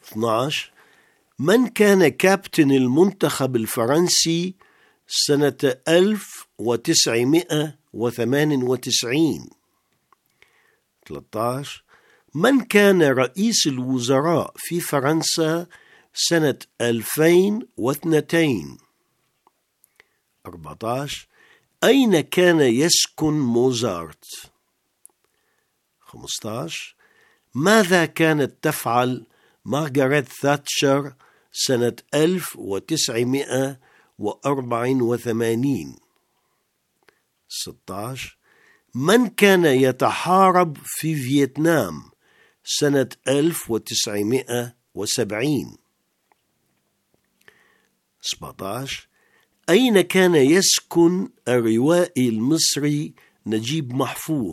12. من كان كابتن المنتخب الفرنسي سنة 1998؟ 13. من كان رئيس الوزراء في فرنسا سنة 2002؟ 14. أين كان يسكن موزارت؟ 15. ماذا كانت تفعل مارغريت ثاتشر سنة 1984؟ 16. من كان يتحارب في فيتنام سنة 1970؟ 17. أين كان يسكن الروائي المصري نجيب محفوظ؟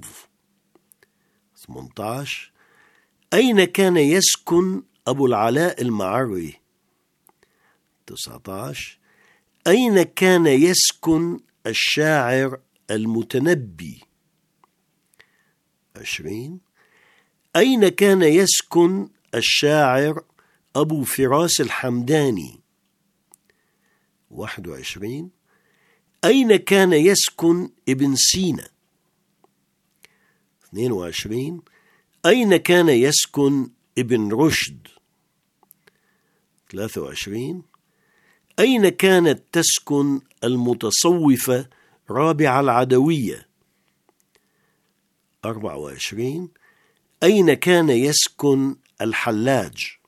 18. أين كان يسكن أبو العلاء المعري؟ 19. أين كان يسكن الشاعر المتنبي؟ 20. أين كان يسكن الشاعر أبو فراس الحمداني؟ 21. أين كان يسكن ابن سينا؟ 22. أين كان يسكن ابن رشد؟ 23. أين كانت تسكن المتصوفة رابعة العدوية؟ 24. أين كان يسكن الحلاج؟